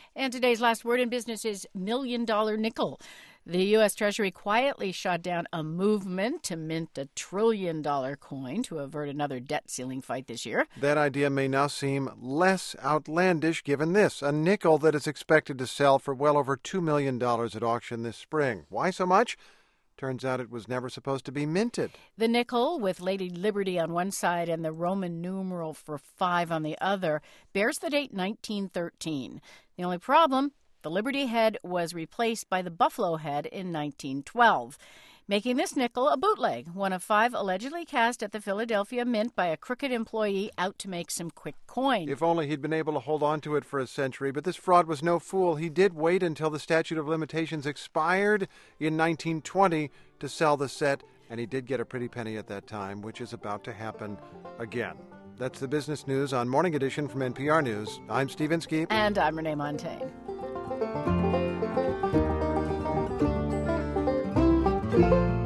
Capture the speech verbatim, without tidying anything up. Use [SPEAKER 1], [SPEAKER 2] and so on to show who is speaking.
[SPEAKER 1] And today's last word in business is million dollar nickel. The U S. Treasury quietly shot down a movement to mint a trillion dollar coin to avert another debt ceiling fight this year.
[SPEAKER 2] That idea may now seem less outlandish given this, a nickel that is expected to sell for well over two million dollars at auction this spring. Why so much? Turns out it was never supposed to be minted.
[SPEAKER 1] The nickel, with Lady Liberty on one side and the Roman numeral for five on the other, bears the date nineteen thirteen. The only problem, the Liberty head was replaced by the Buffalo head in nineteen twelve, making this nickel a bootleg, one of five allegedly cast at the Philadelphia Mint by a crooked employee out to make some quick coin.
[SPEAKER 2] If only he'd been able to hold on to it for a century, but this fraud was no fool. He did wait until the statute of limitations expired in nineteen twenty to sell the set, and he did get a pretty penny at that time, which is about to happen again. That's the business news on Morning Edition from N P R News. I'm Steve Inskeep.
[SPEAKER 1] And I'm Renee Montagne.
[SPEAKER 3] Thank you.